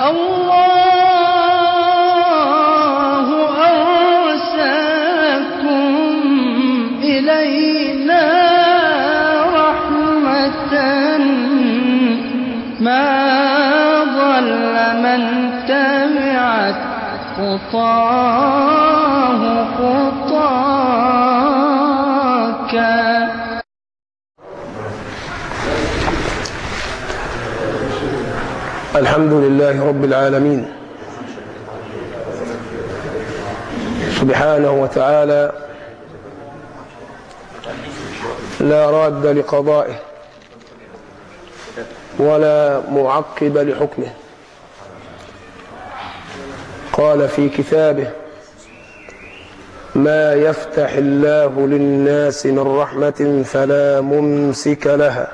الله أرسلكم إلينا رحمة ما ضل من تبعت خطاه خطاك. الحمد لله رب العالمين سبحانه وتعالى، لا راد لقضائه ولا معقب لحكمه. قال في كتابه: ما يفتح الله للناس من رحمة فلا ممسك لها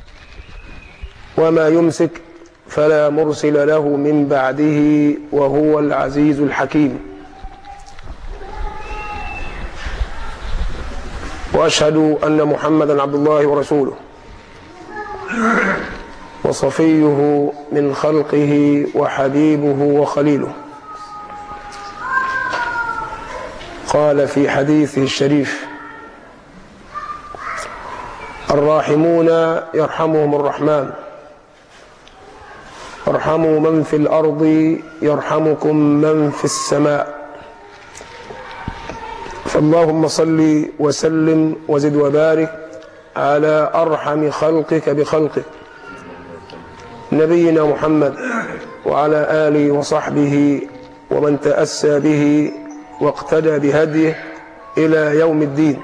وما يمسك فلا مرسل له من بعده وهو العزيز الحكيم. وأشهد أن محمدا عبد الله ورسوله وصفيه من خلقه وحبيبه وخليله. قال في حديثه الشريف: الراحمون يرحمهم الرحمن، ارحموا من في الأرض يرحمكم من في السماء. فاللهم صل وسلم وزد وبارك على أرحم خلقك بخلقك نبينا محمد وعلى آله وصحبه ومن تأسى به واقتدى بهديه إلى يوم الدين.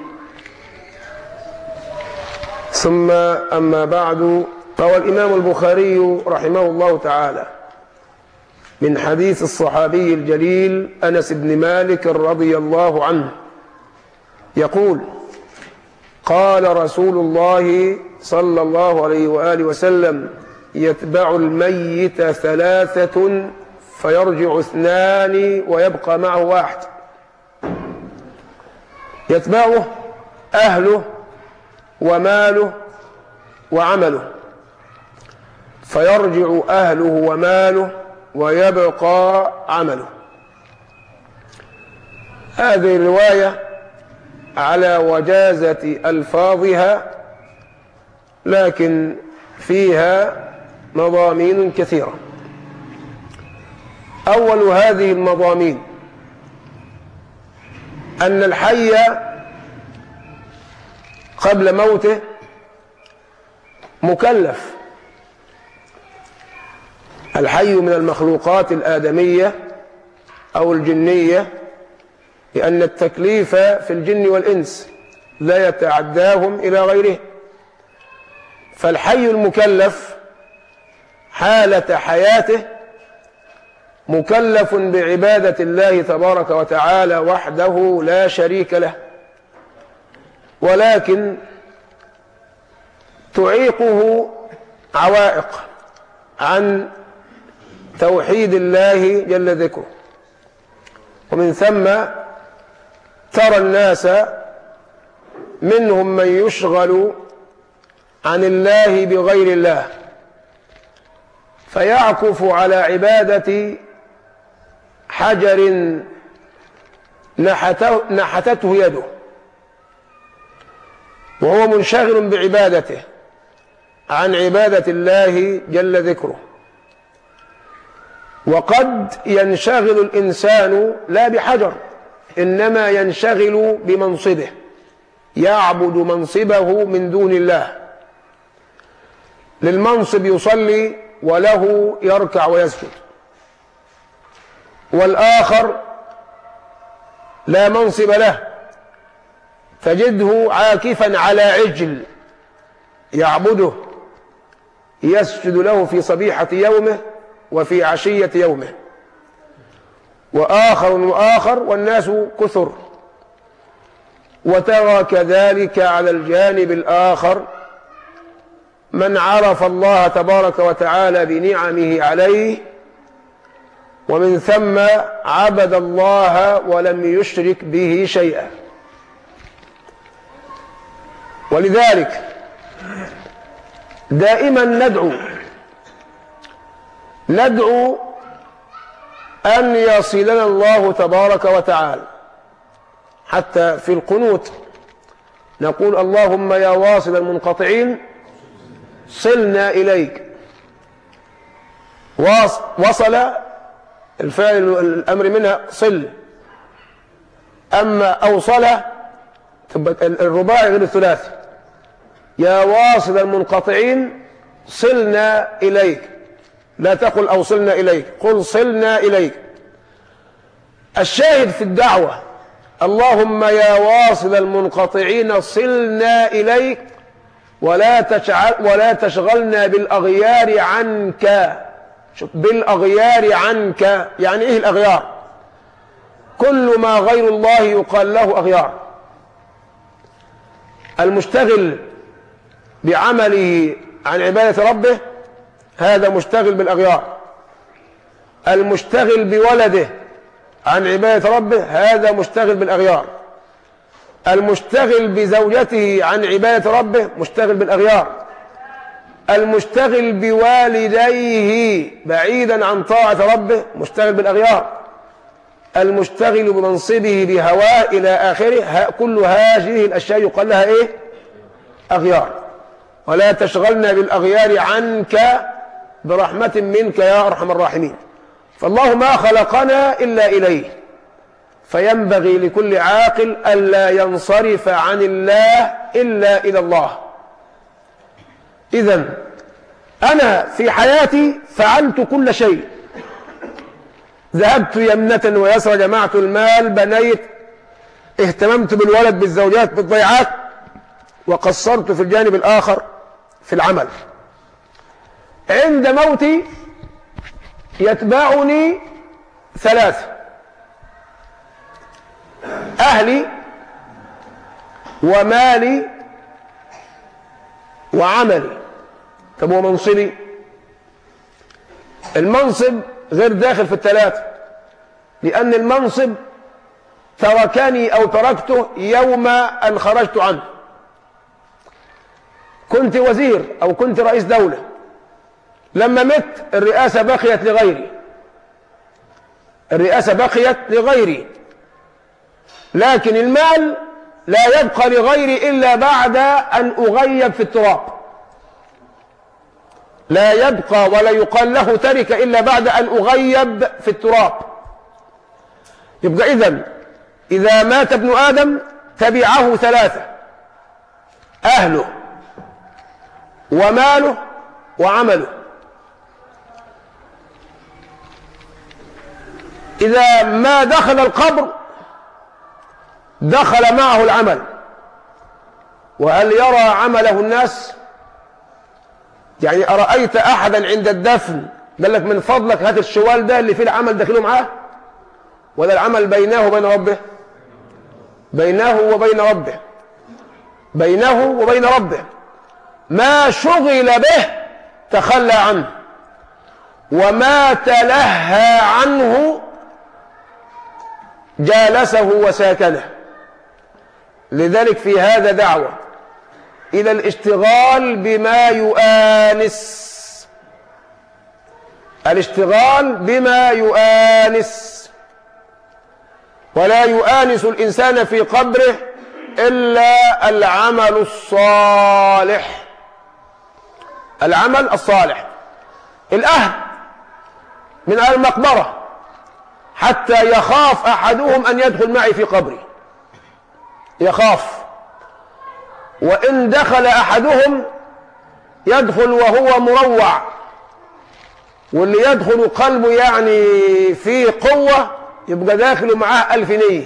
ثم أما بعد، روى الإمام البخاري رحمه الله تعالى من حديث الصحابي الجليل أنس بن مالك رضي الله عنه يقول: قال رسول الله صلى الله عليه وآله وسلم: يتبع الميت ثلاثة فيرجع اثنان ويبقى معه واحد. يتبعه أهله وماله وعمله، فيرجع أهله وماله ويبقى عمله. هذه الرواية على وجازة ألفاظها، لكن فيها مضامين كثيرة. أول هذه المضامين أن الحي قبل موته مكلف. الحي من المخلوقات الآدمية أو الجنية، لأن التكليف في الجن والإنس لا يتعداهم إلى غيره. فالحي المكلف حالة حياته مكلف بعبادة الله تبارك وتعالى وحده لا شريك له، ولكن تعيقه عوائق عن توحيد الله جل ذكره. ومن ثم ترى الناس منهم من يشغل عن الله بغير الله، فيعكف على عبادة حجر نحتته يده وهو منشغل بعبادته عن عبادة الله جل ذكره. وقد ينشغل الإنسان لا بحجر، إنما ينشغل بمنصبه، يعبد منصبه من دون الله. للمنصب يصلي وله يركع ويسجد، والآخر لا منصب له، تجده عاكفا على عجل يعبده، يسجد له في صبيحة يومه وفي عشية يومه. وآخر والناس كثر. وترى كذلك على الجانب الآخر من عرف الله تبارك وتعالى بنعمه عليه، ومن ثم عبد الله ولم يشرك به شيئا. ولذلك دائما ندعو أن يصلنا الله تبارك وتعالى. حتى في القنوت نقول اللهم يا واصل المنقطعين صلنا إليك. وصل الفعل الأمر منها صل، أما أوصل الرباعي غير الثلاثي. يا واصل المنقطعين صلنا إليك، لا تقل أوصلنا إليك، قل صلنا إليك. الشاهد في الدعوة اللهم يا واصل المنقطعين صلنا إليك ولا تشغلنا بالأغيار عنك. شوف، بالأغيار عنك يعني إيه الأغيار؟ كل ما غير الله يقال له أغيار. المشتغل بعمله عن عبادة ربه هذا مشتغل بالأغيار. المشتغل بولده عن عبادة ربه هذا مشتغل بالأغيار. المشتغل بزوجته عن عبادة ربه مشتغل بالأغيار. المشتغل بوالديه بعيدا عن طاعة ربه مشتغل بالأغيار. المشتغل بمنصبه بهواه إلى آخره، كل هذه الأشياء يقال لها إيه؟ أغيار. ولا تشغلنا بالأغيار عنك برحمة منك يا أرحم الراحمين. فالله ما خلقنا إلا إليه، فينبغي لكل عاقل ألا ينصرف عن الله إلا إلى الله. إذن أنا في حياتي فعلت كل شيء، ذهبت يمنة ويسرى، جمعت المال، بنيت، اهتممت بالولد، بالزوجات، بالضيعات، وقصرت في الجانب الآخر في العمل. عند موتي يتبعني ثلاثة: أهلي ومالي وعملي. طب ومنصبي؟ المنصب غير داخل في الثلاثة، لأن المنصب تركني أو تركته يوم أن خرجت عنه. كنت وزير أو كنت رئيس دولة، لما مت الرئاسة بقيت لغيري، الرئاسة بقيت لغيري، لكن المال لا يبقى لغيري إلا بعد أن أغيب في التراب. لا يبقى ولا يقال له ترك إلا بعد أن أغيب في التراب. يبقى إذا مات ابن آدم تبعه ثلاثة: أهله وماله وعمله. إذا ما دخل القبر دخل معه العمل. وهل يرى عمله الناس؟ يعني أرأيت أحدا عند الدفن قال لك من فضلك هات الشوال ده اللي فيه العمل داخله معاه؟ ولا العمل بينه وبين ربه؟ بينه وبين ربه، بينه وبين ربه. ما شغل به تخلى عنه، وما تلهى عنه جالسه وساكنه. لذلك في هذا دعوة إلى الاشتغال بما يؤانس، الاشتغال بما يؤانس. ولا يؤانس الإنسان في قبره إلا العمل الصالح، العمل الصالح. الأهل من المقبرة حتى يخاف أحدهم أن يدخل معي في قبري، يخاف. وإن دخل أحدهم يدخل وهو مروع، واللي يدخل قلبه يعني فيه قوة يبقى داخل معاه 1000 نية،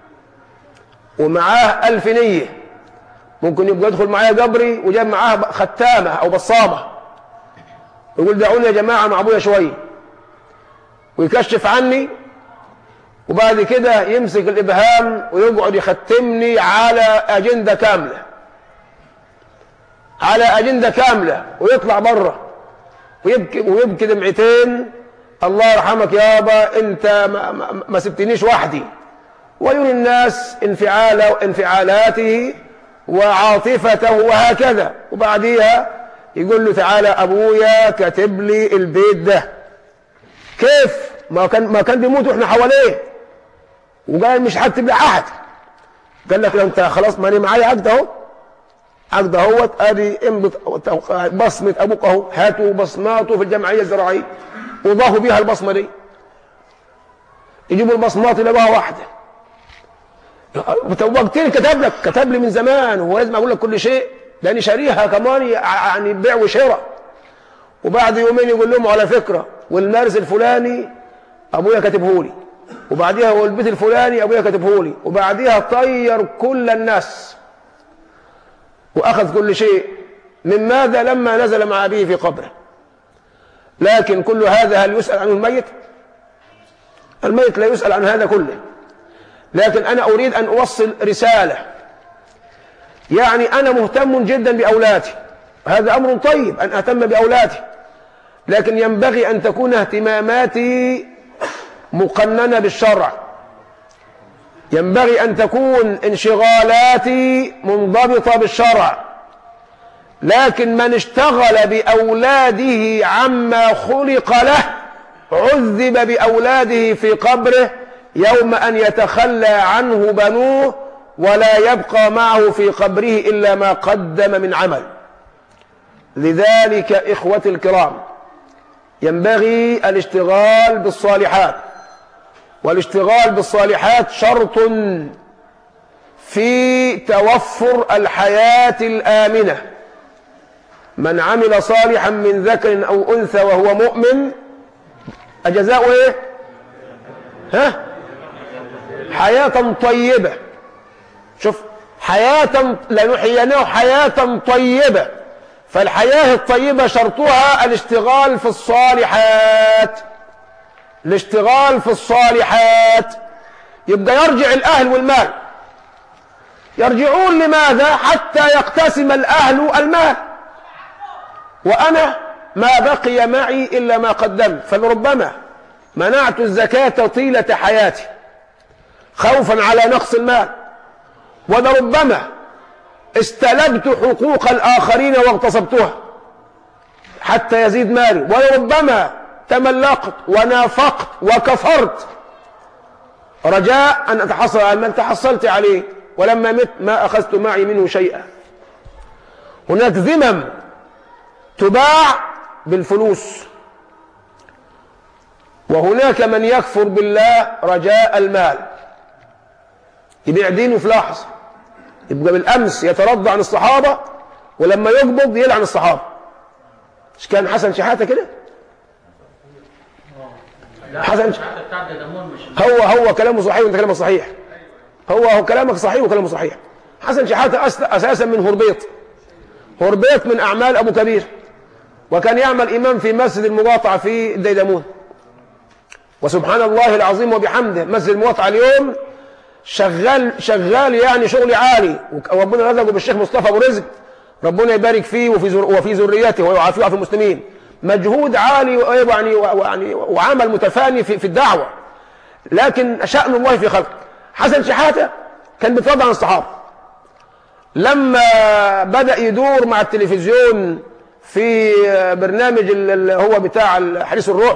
ومعاه 1000 نية. ممكن يبقى يدخل معايا قبري وجاب معاه ختامة أو بصامة، يقول دعوني يا جماعة مع أبويا شوية، ويكشف عني، وبعد كده يمسك الإبهام ويقعد يختمني على أجندة كاملة، على أجندة كاملة، ويطلع بره ويبكي دمعتين: الله يرحمك يابا أنت ما سبتنيش وحدي. ويري الناس انفعالاته وعاطفته وهكذا. وبعديها يقول له تعالى أبويا كاتب لي البيت ده. كيف؟ ما كان بيموت واحنا حواليه، وقال مش هكتب لأحد. قال لك انت خلاص، ماني معايا عقد اهو، عقد اهوت، ادي امضة بصمة ابوك اهو، هاتوا بصماته في الجمعية الزراعية وضافوا بيها البصمة دي. يجيبوا البصمات يلاقوها واحدة. وقتين كتب لي من زمان، هو لازم اقول لك كل شيء لاني شاريها كمان يعني بيع وشراء. وبعد يومين يقول لهم على فكرة والمارس الفلاني ابويا كاتبه لي، وبعديها والبيت الفلاني ابويا كاتبه لي، وبعديها طير كل الناس واخذ كل شيء. من ماذا؟ لما نزل مع ابيه في قبره. لكن كل هذا هل يسأل عنه الميت؟ الميت لا يسأل عن هذا كله. لكن أنا أريد أن أوصل رسالة، يعني أنا مهتم جدا بأولادي، هذا أمر طيب أن أهتم بأولادي، لكن ينبغي أن تكون اهتماماتي مقننة بالشرع، ينبغي أن تكون انشغالاتي منضبطة بالشرع. لكن من اشتغل بأولاده عما خلق له عذب بأولاده في قبره يوم أن يتخلى عنه بنوه ولا يبقى معه في قبره إلا ما قدم من عمل. لذلك إخوتي الكرام ينبغي الاشتغال بالصالحات، والاشتغال بالصالحات شرط في توفر الحياة الآمنة. من عمل صالحا من ذكر أو أنثى وهو مؤمن أجزاؤه إيه؟ ها؟ حياة طيبة. شوف، حياة لنحيينه حياة طيبة، فالحياة الطيبة شرطها الاشتغال في الصالحات. الاشتغال في الصالحات يبقى يرجع الأهل والمال. يرجعون لماذا؟ حتى يقتسم الأهل المال، وأنا ما بقي معي إلا ما قدمت. فلربما منعت الزكاة طيلة حياتي خوفا على نقص المال، ولربما استلبت حقوق الآخرين واغتصبتها حتى يزيد مالي، ولربما تملقت ونافقت وكفرت رجاء أن أتحصل على المال، تحصلت عليه ولما مت ما أخذت معي منه شيئا. هناك ذمم تباع بالفلوس، وهناك من يكفر بالله رجاء المال، يبيع دينه في لحظة. يبقى بالأمس يترضى عن الصحابة ولما يقبض يلعن الصحابة. مش كان حسن شحاتة كده؟ حسن هو كلامه صحيح وانت كلامك صحيح، هو كلامك صحيح وكلامه صحيح. حسن شحاتة أساسا من هربيط من أعمال أبو كبير، وكان يعمل إمام في مسجد المقاطعة في الديدمون. وسبحان الله العظيم وبحمده مسجد المقاطعة اليوم شغال يعني شغل عالي، وربنا رزقه بالشيخ مصطفى أبو رزق، ربنا يبارك فيه وفي ذريته ويعافيه في المسلمين. مجهود عالي يعني وعمل متفاني في الدعوة، لكن شأن الله في خلقه. حسن شحاتة كان بيترضى عن الصحابة. لما بدأ يدور مع التلفزيون في برنامج اللي هو بتاع حديث الروح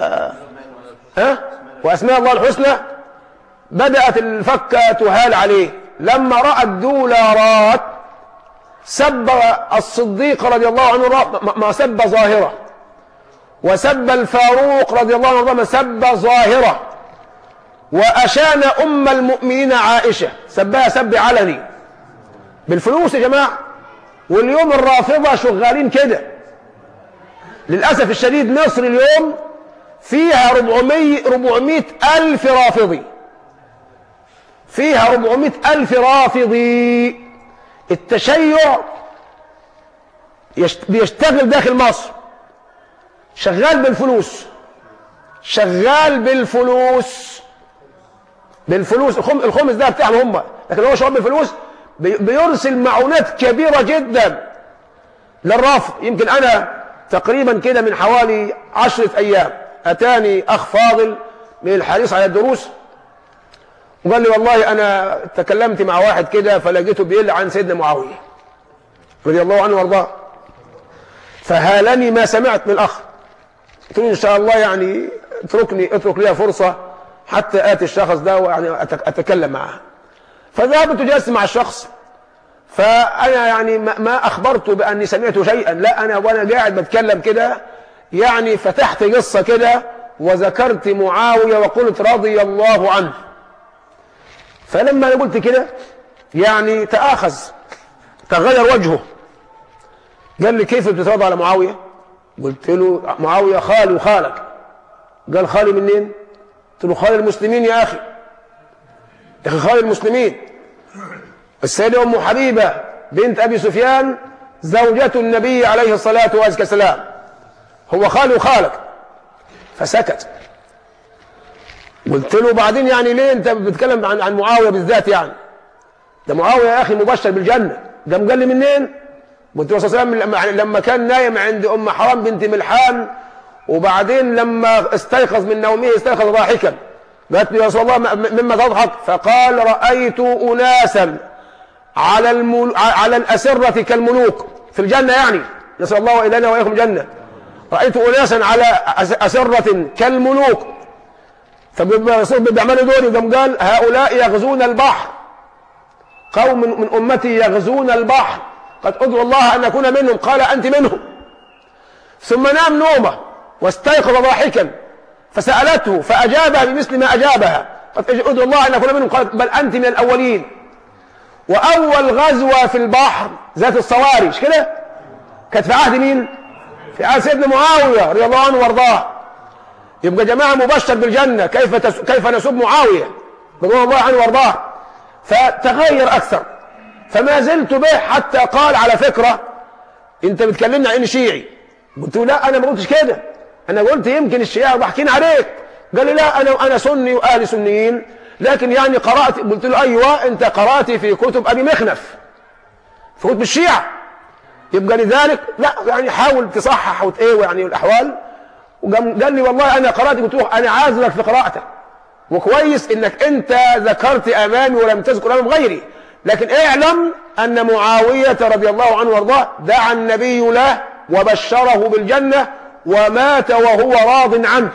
وأسماء الله الحسنى، بدأت الفكة تهال عليه. لما رأى الدولارات سب الصديق رضي الله عنه ما سب ظاهرة، وسب الفاروق رضي الله عنه سب ظاهرة، وأشان أم المؤمنين عائشة سبها سب علني بالفلوس يا جماعة. واليوم الرافضة شغالين كده للأسف الشديد. مصر اليوم فيها 400 ألف رافضي، فيها 400 ألف رافضي. التشيع بيشتغل داخل مصر، شغال بالفلوس، شغال بالفلوس. الخمس ده بتاعهم هم، لكن هو شغال بالفلوس. بيرسل معونات كبيرة جدا للرافض. يمكن أنا تقريبا كده من حوالي 10 أيام أتاني أخ فاضل من الحريص على الدروس وقال لي والله أنا تكلمت مع واحد كده فلقيته بيقول عن سيدنا معاوية رضي الله عنه وارضاه، فهالني ما سمعت من الأخ. قلت له إن شاء الله يعني اترك لي فرصة حتى آتي الشخص ده ويعني أتكلم معه. فذهبت جلست مع الشخص، فأنا يعني ما أخبرته بأني سمعت شيئا، لا، أنا وأنا قاعد بتكلم كده يعني فتحت قصة كده وذكرت معاوية وقلت رضي الله عنه. فلما أنا قلت كده يعني تغير وجهه، قال لي كيف بتترضى على معاوية؟ قلت له معاوية خالي وخالك. قال خالي منين؟ قلت له خالي المسلمين يا أخي، يا أخي خالي المسلمين. السيدة أم حبيبة بنت أبي سفيان زوجة النبي عليه الصلاة والسلام، هو خالي وخالك. فسكت. قلت له بعدين يعني ليه أنت بتتكلم عن معاوية بالذات؟ يعني ده معاوية يا أخي مبشر بالجنة. قال لي منين؟ قلت له صلى الله عليه وسلم لما كان نايم عند أم حرام بنت ملحان، وبعدين لما استيقظ من نومه استيقظ ضاحكا. قالت له يا رسول الله مما تضحك؟ فقال رأيت أناسا على الأسرة كالملوك في الجنة، يعني نسأل الله إلينا وإياكم جنة. رأيت أناسا على أسرة كالملوك. فالرسول بيعملوا دول، قال هؤلاء يغزون البحر، قوم من أمتي يغزون البحر، قد أدعو الله أن أكون منهم. قال أنت منهم. ثم نام نومه واستيقظ ضاحكا، فسألته فأجابها بمثل ما أجابها، قد أدعو الله أن أكون منهم. قالت بل أنت من الأولين. وأول غزوة في البحر ذات الصواري، مش كده؟ كانت في عهد مين؟ في عهد سيدنا معاوية رضي الله عنه وارضاه. يبقى جماعة مبشر بالجنة، كيف نسب معاوية رضي الله عنه وارضاه؟ فتغير أكثر، فما زلت به حتى قال على فكرة أنت بتكلمني عن شيعي. قلت له لا، أنا ما قلتش كده، أنا قلت يمكن الشيعة ضحكين عليك. قال لي لا، أنا سني وأهلي سنيين، لكن يعني قرأت. قلت له أيوة، أنت قرأت في كتب أبي مخنف، في كتب الشيعة، يبقى لذلك لا يعني حاول تصحح وتقوي يعني الأحوال. وقال لي والله أنا قرأت. قلت له أنا عاذرك في قراءتك، وكويس إنك أنت ذكرت أمامي ولم تذكر أمام غيري، لكن اعلم أن معاوية رضي الله عنه وارضاه دعا النبي له وبشره بالجنة، ومات وهو راض عنه،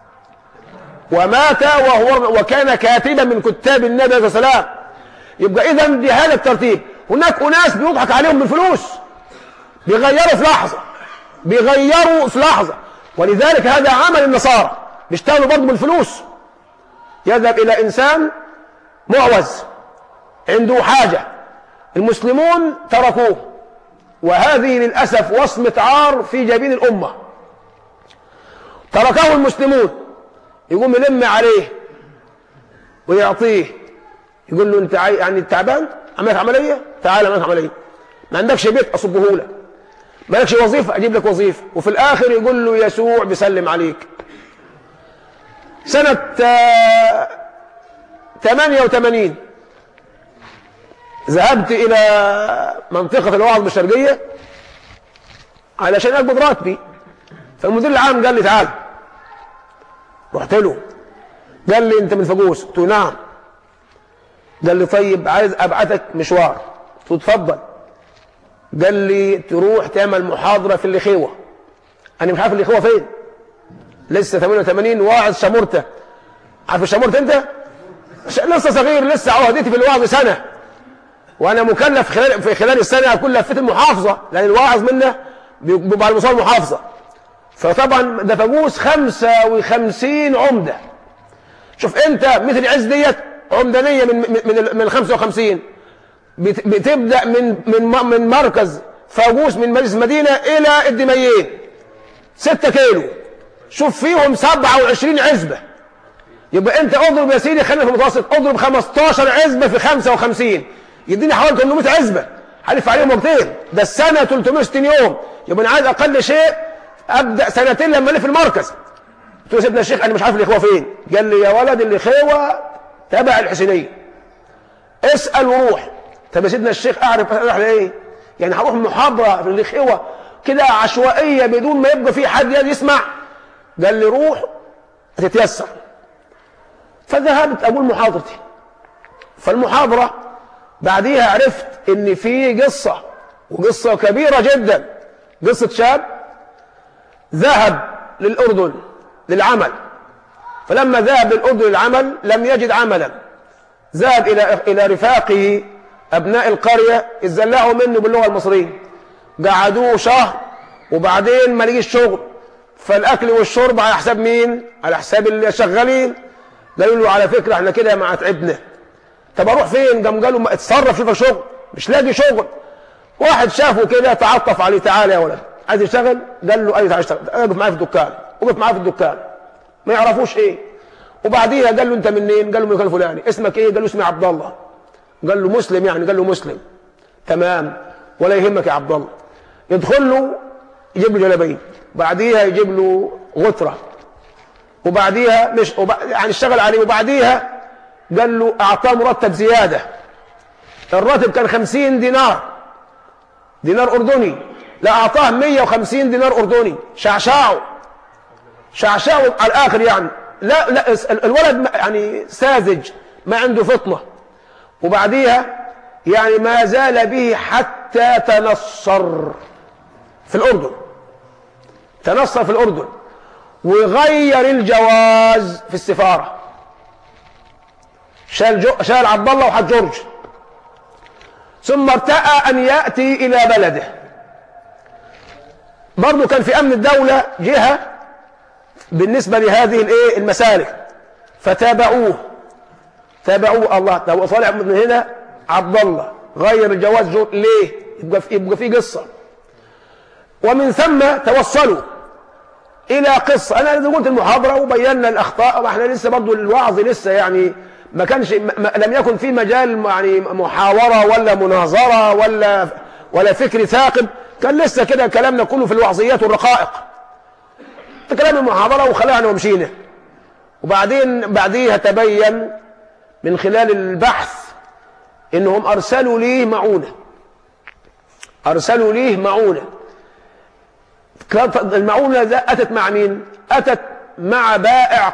وكان كاتبا من كتاب النبي عليه الصلاة والسلام. يبقى إذا بهذا الترتيب هناك أناس بيضحك عليهم بالفلوس، بيغيروا في لحظة، ولذلك هذا عمل النصارى، بيشتغلوا برضه بالفلوس. يذهب إلى إنسان معوز عنده حاجة، المسلمون تركوه، وهذه للأسف وصمة عار في جبين الأمة. تركه المسلمون، يقوم يلم عليه ويعطيه، يقول له أنت يعني تعبان، عملك عملية، تعال عملك عملية، ما عندكش بيت أصبه لك، ما لكش وظيفة أجيب لك وظيفة، وفي الآخر يقول له يسوع بيسلم عليك. سنة 88 ذهبت إلى منطقة الوعظ بالشرقية علشان أقبض راتبي، فالمدير العام قال لي تعال. رحت له، قال لي أنت من فجوس؟ قلت له نعم. قال لي طيب عايز أبعتك مشوار. قلت له اتفضل. قال لي تروح تعمل محاضرة في اللخيوة. أنا مش عارف اللخيوة فين، لسه 88 واعظ شمورتة. عارف الشمورتة أنت؟ لسه صغير، لسه عهدتي في الوعظ سنة، وأنا مكلف في خلال السنة أكون لفيت المحافظة، لأن الواعظ منا بيبقى على مستوى المحافظة. فطبعا ده فجوس 55 عمدة. شوف أنت مثل عز ديت عمدانية من 55، بتبدأ من مركز فاجوس من مجلس المدينة إلى الدميين 6 كيلو، شوف فيهم 27 عزبة. يبقى أنت أضرب يا سيدي، خلينا في المتوسط، أضرب 15 عزبة في 55 يديني حوالي 800 عزبة، هلف عليهم وقتين، ده السنة 360 يوم. يبقى أنا عايز أقل شيء أبدأ سنتين لما ألف المركز. قلت له سيدنا الشيخ أنا مش عارف الإخوة فين. قال لي يا ولد الإخوة تبع الحسينية، اسأل وروح. طب يا سيدنا الشيخ أعرف أروح لإيه؟ يعني هروح محاضرة في الإخوة كده عشوائية بدون ما يبقى في حد يسمع؟ قال لي روح هتتيسر. فذهبت أقول محاضرتي. فالمحاضرة بعديها عرفت إن في قصة، وقصة كبيرة جدا، قصة شاب ذهب للأردن للعمل، فلما ذهب الأردن للعمل لم يجد عملا، ذهب إلى رفاقه أبناء القرية اتزلقوا منه باللغة المصرية، قعدوه شهر وبعدين ما لقيش شغل، فالأكل والشرب على حساب مين؟ على حساب اللي شغالين. قالوا له على فكرة احنا كده ما تعبنا، طب اروح فين؟ قالوا ما اتصرف شوف شغل، مش لاقي شغل. واحد شافه كده تعطف عليه، تعالى يا ولد عايز يشتغل؟ قال له ايوه تعالى اشتغل، اقف معايا في الدكان. وقف معاه في الدكان، ما يعرفوش ايه. وبعديها قال له انت منين؟ قال له من المكان الفلاني. اسمك ايه؟ قال له اسمي عبد الله. قال له مسلم يعني؟ قال له مسلم. تمام ولا يهمك يا عبد الله. يدخل له يجيب له جلابيه، بعديها يجيب له غتره، وبعديها مش يعني اشتغل عليه، وبعديها قال له اعطاه مرتب زياده. الراتب كان 50 دينار اردني، لا اعطاه 150 دينار اردني. شعشعوا على الاخر يعني. لا الولد يعني ساذج، ما عنده فطنه. وبعديها يعني ما زال به حتى تنصر في الأردن، تنصر في الأردن، وغير الجواز في السفارة. شال عبد الله وحط جورج، ثم ارتأى أن يأتي إلى بلده. برضو كان في أمن الدولة جهة بالنسبة لهذه المسالك، فتابعوه. الله ده هو طالع من هنا عبد الله غير الجواز ليه؟ يبقى في قصة. ومن ثم توصلوا إلى قصة. أنا قلت المحاضرة وبينا الأخطاء، وإحنا لسه برضو الوعظ لسه يعني ما كانش لم يكن في مجال يعني محاورة ولا مناظرة ولا فكر ثاقب، كان لسه كده كلامنا كله في الوعظيات والرقائق. كلام المحاضرة وخلعنا ومشينا. وبعدين بعديها تبين من خلال البحث إنهم أرسلوا ليه معونة. المعونة ده أتت مع مين؟ أتت مع بائع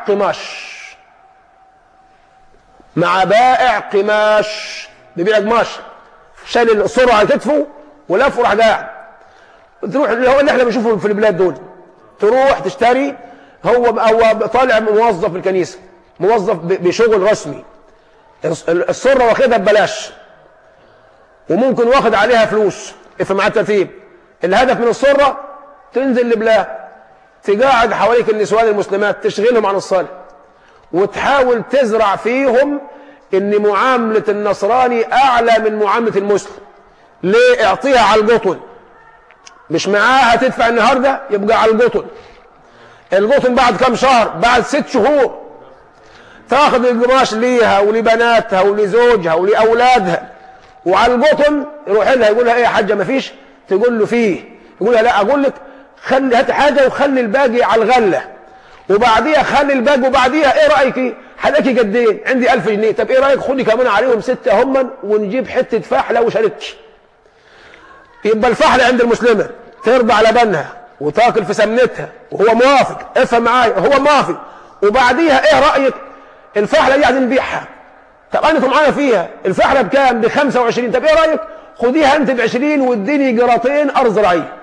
قماش، بيبيع قماش، شال الصورة على كتفه ولف وراح قاعد. تروح اللي احنا بنشوفه في البلاد دول، تروح تشتري. هو طالع موظف في الكنيسة، موظف بشغل رسمي، الصورة واخدها ببلاش، وممكن واخد عليها فلوس. افهم معاه الترتيب. الهدف من الصورة تنزل لبلاد، تقاعد حواليك النسوان المسلمات، تشغلهم عن الصلاة، وتحاول تزرع فيهم ان معاملة النصراني اعلى من معاملة المسلم. ليه؟ اعطيها على القطن، مش معاها تدفع النهاردة يبقى على القطن بعد كم شهر، بعد 6 شهور تاخذ القماش ليها ولبناتها ولزوجها ولأولادها، وعلى القطن يروح لها يقول لها ايه يا حاجة ما فيش؟ تقول له فيه. يقول لها لا اقول لك خلي هات حاجة وخلي الباقي على الغلة، وبعديها خلي الباقي، وبعديها ايه رأيك؟ حداكي قدين؟ عندي 1000 جنيه. طب ايه رأيك خدي كمان عليهم 6 هم، ونجيب حتة فحلة وشاركش. يبقى الفحلة عند المسلمة ترضى على لبنها وتاكل في سمنتها وهو موافق. افهم معايا، هو موافق. وبعديها ايه رأيك؟ الفحلة دي عايزين نبيعها. طب انتم معانا فيها الفحلة بكام؟ ب 25. طب ايه رأيك خديها انت ب20 واديني قراطين ارض زراعية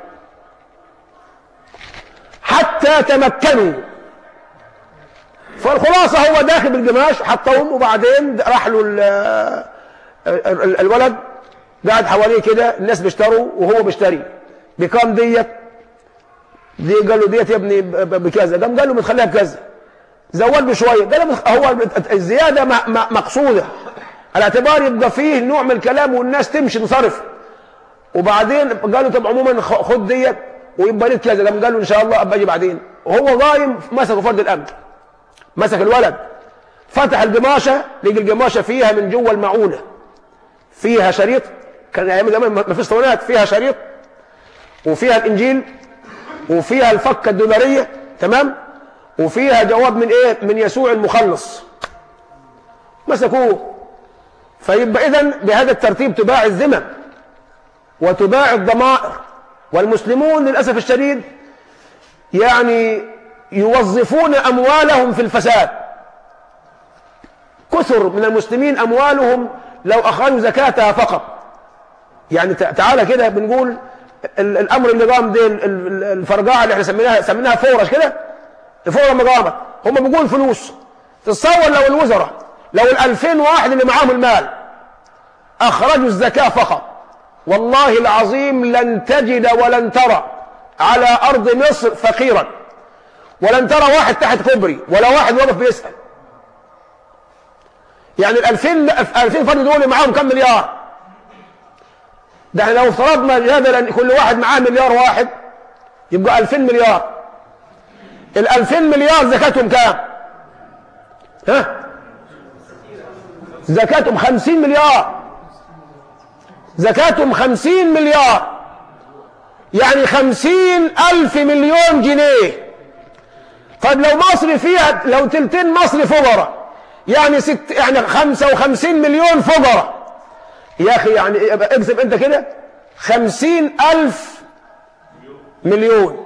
حتى تمكنوا. فالخلاصة هو داخل بالقماش حطهم، وبعدين راح له الولد قاعد حواليه كده، الناس بيشتروا وهو بيشتري. بكام ديت؟ دي قال له ديت يا ابني بكذا. قال له بتخليها بكذا، زود له شويه. قال له هو الزياده مقصوده على اعتبار يبقى فيه نوع من الكلام والناس تمشي تنصرف. وبعدين قال له طب عموما خد ديت ويبقى لك كذا. قال له ان شاء الله ابقى اجي بعدين. وهو ضايم مسكه فرد الامن، مسك الولد فتح القماشه، لقي القماشه فيها من جوه المعونه فيها شريط. كان ايام زمان ما فيش اسطوانات، فيها شريط وفيها الانجيل وفيها الفكه الدولاريه، تمام، وفيها جواب من ايه؟ من يسوع المخلص. مسكوه. فيبقى اذن بهذا الترتيب تباع الذمم وتباع الضمائر. والمسلمون للاسف الشديد يعني يوظفون اموالهم في الفساد. كثر من المسلمين اموالهم لو اخرجوا زكاتها فقط. يعني تعالى كده بنقول الامر اللي قام دي الفرقاعه اللي احنا سميناها فورش كده، الفوره لما قامت هم بيقولوا فلوس، تصور لو الوزراء، لو ال2000 واحد اللي معاهم المال أخرجوا الزكاة فقط، والله العظيم لن تجد ولن ترى على أرض مصر فقيرا، ولن ترى واحد تحت كوبري ولا واحد واقف بيسأل. يعني ال2000 فرد دول معاهم كم مليار؟ ده احنا لو افترضنا جدلا كل واحد معاه مليار واحد يبقى 2000 مليار. ال2000 مليار زكاتهم كام؟ ها؟ زكاتهم 50 مليار. زكاتهم 50 مليار، يعني 50,000 مليون جنيه. طيب لو مصر فيها، لو تلتين مصر فقراء، يعني 55 مليون فقراء يا أخي، يعني اكسب أنت كده 50,000 مليون،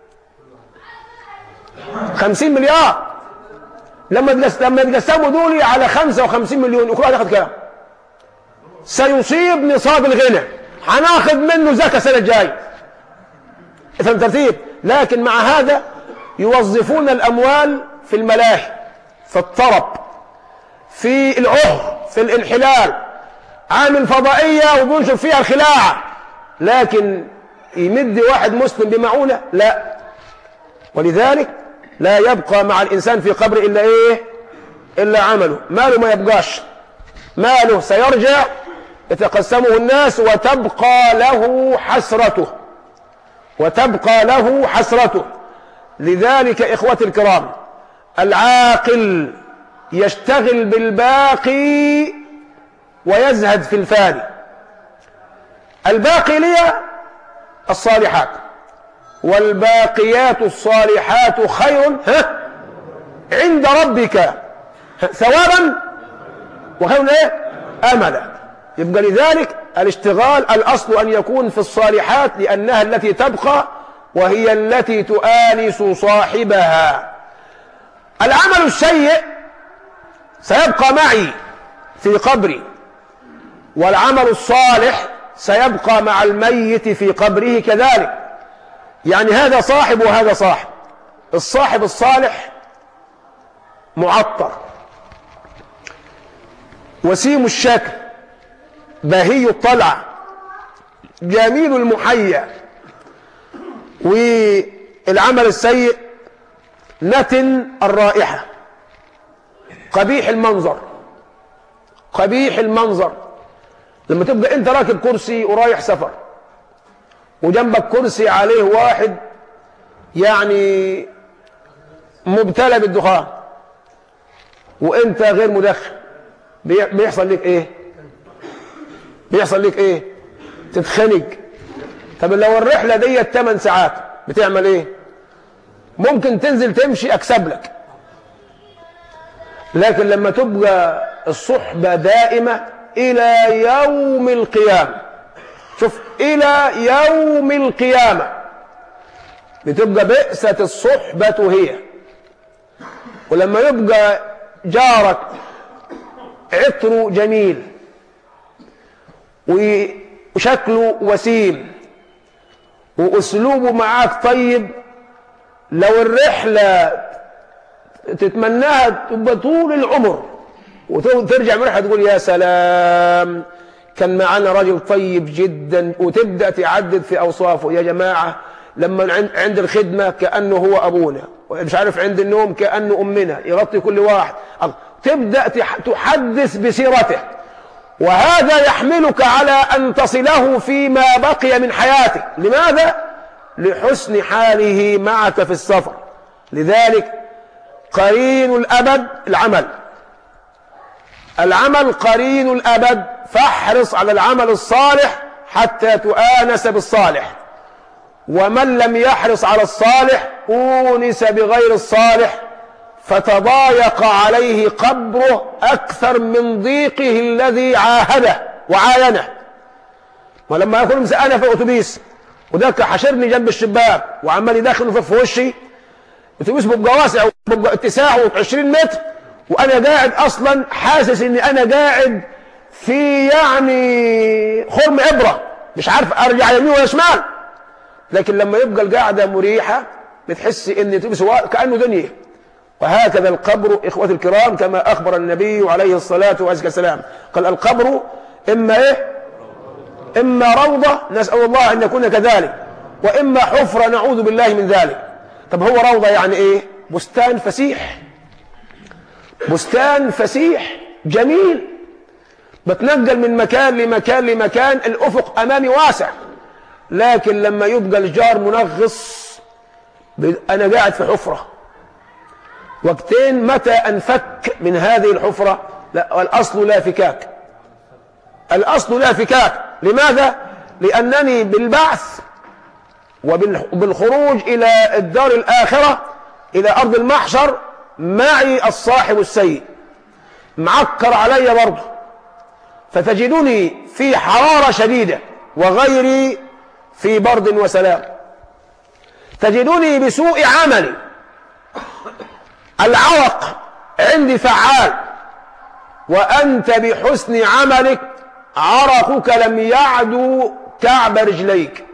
50 مليار. لما يتقسموا دولي على 55 مليون وكل واحد ياخد كام؟ سيصيب نصاب الغنى، هناخد منه زكاة السنة الجاية. افهم ترتيب. لكن مع هذا يوظفون الأموال في الملاهي، في الطرب، في العهر، في الانحلال، عامل فضائية وبينشر فيها الخلاعة، لكن يمد واحد مسلم بمعونة لا. ولذلك لا يبقى مع الإنسان في قبره إلا إيه؟ إلا عمله. ماله ما يبقاش، ماله سيرجع يتقسمه الناس وتبقى له حسرته، وتبقى له حسرته. لذلك إخوتي الكرام، العاقل يشتغل بالباقي ويزهد في الفاني. الباقي لي الصالحات، والباقيات الصالحات خير عند ربك ثوابا وخير ايه املا. يبقى لذلك الاشتغال الاصل ان يكون في الصالحات، لانها التي تبقى وهي التي تؤانس صاحبها. العمل السيء سيبقى معي في قبري، والعمل الصالح سيبقى مع الميت في قبره كذلك. يعني هذا صاحب وهذا صاحب. الصاحب الصالح معطر، وسيم الشكل، بهي الطلعة، جميل المحيا. والعمل السيء نتن الرائحة، قبيح المنظر، قبيح المنظر. لما تبقى انت راكب كرسي ورايح سفر وجنبك كرسي عليه واحد يعني مبتلى بالدخان وانت غير مدخن، بيحصل لك ايه؟ بيحصل لك ايه؟ تتخنق. طب لو الرحلة دي 8 ساعات بتعمل ايه؟ ممكن تنزل تمشي اكسب لك. لكن لما تبقى الصحبة دائمة الى يوم القيامة، شوف، الى يوم القيامة، بتبقى بئسة الصحبة هي. ولما يبقى جارك عطره جميل وشكله وسيم وأسلوبه معاك طيب، لو الرحلة تتمناها تبقى طول العمر، وترجع من الرحلة تقول يا سلام كان معنا رجل طيب جدا، وتبدأ تعدد في أوصافه. يا جماعة لما عند الخدمة كأنه هو أبونا، مش عارف عند النوم كأنه أمنا، يغطي كل واحد. تبدأ تحدث بسيرته، وهذا يحملك على أن تصله فيما بقي من حياتك. لماذا؟ لحسن حاله معك في السفر. لذلك قرين الأبد العمل، العمل قرين الأبد، فاحرص على العمل الصالح حتى تؤانس بالصالح. ومن لم يحرص على الصالح أونس بغير الصالح، فتضايق عليه قبره أكثر من ضيقه الذي عاهده وعاينه. ولما يكون أنا في أتوبيس وذاك حشرني جنب الشباك وعمال يدخل في وشي، أتوبيس بيبقى واسع وبيبقى اتساعه 20 متر، وأنا قاعد أصلا حاسس إني أنا قاعد في يعني خرم إبرة، مش عارف أرجع يمين ولا شمال. لكن لما يبقى القاعدة مريحة بتحس إن الأتوبيس كأنه دنيا، وهكذا القبر إخوة الكرام كما أخبر النبي عليه الصلاة والسلام، قال القبر إما إيه؟ إما روضة نسأل الله أن يكون كذلك، وإما حفرة نعوذ بالله من ذلك. طب هو روضة يعني إيه؟ بستان فسيح، بستان فسيح جميل، بتنقل من مكان لمكان لمكان، الأفق أمامي واسع، لكن لما يبقى الجار منغص أنا قاعد في حفرة، وقتين متى أنفك من هذه الحفرة؟ لا، الأصل لا فكاك، الأصل لا فكاك. لماذا؟ لأنني بالبعث وبالخروج إلى الدار الآخرة إلى أرض المحشر معي الصاحب السيء معكر علي برضه، فتجدني في حرارة شديدة وغيري في برد وسلام، تجدني بسوء عملي، العرق عندي فعال، وأنت بحسن عملك عرقك لم يعدو كعب رجليك.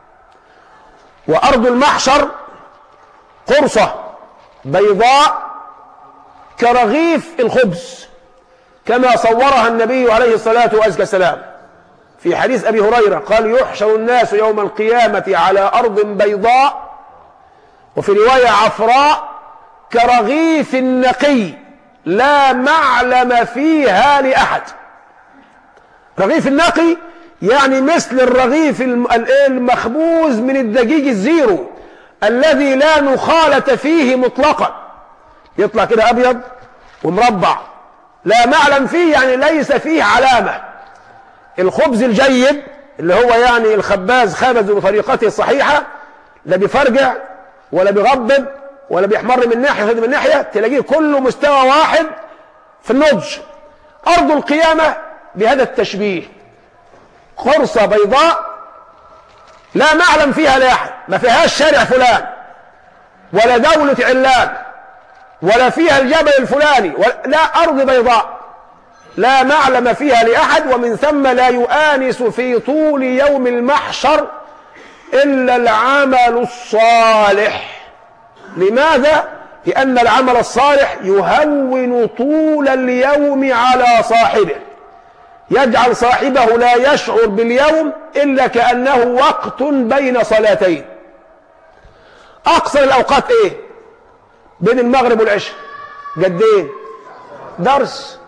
وأرض المحشر قرصة بيضاء كرغيف الخبز كما صورها النبي عليه الصلاة والسلام في حديث أبي هريرة، قال يحشر الناس يوم القيامة على أرض بيضاء، وفي رواية عفراء كرغيف النقي لا معلم فيها لأحد. رغيف النقي يعني مثل الرغيف المخبوز من الدقيق الزيرو الذي لا نخالة فيه مطلقا، يطلع كده أبيض ومربع لا معلم فيه، يعني ليس فيه علامة. الخبز الجيد اللي هو يعني الخباز خبزه بطريقته الصحيحة، لا بيفرجع ولا بيغبب ولا بيحمر من ناحية من ناحية، تلاقيه كله مستوى واحد في النضج. أرض القيامة بهذا التشبيه قرصة بيضاء لا معلم فيها لأحد، ما فيهاش شارع فلان ولا دولة علان ولا فيها الجبل الفلاني لا، أرض بيضاء لا معلم فيها لأحد، ومن ثم لا يؤانس في طول يوم المحشر إلا العمل الصالح. لماذا؟ لأن العمل الصالح يهون طول اليوم على صاحبه، يجعل صاحبه لا يشعر باليوم إلا كأنه وقت بين صلاتين. أقصر الأوقات إيه؟ بين المغرب والعشاء قدين؟ درس،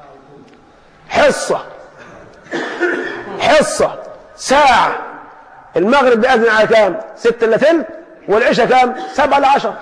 حصة ساعة. المغرب بيأذن على كام؟ 6 إلا ثلث، والعشاء كام؟ 7 إلا 10،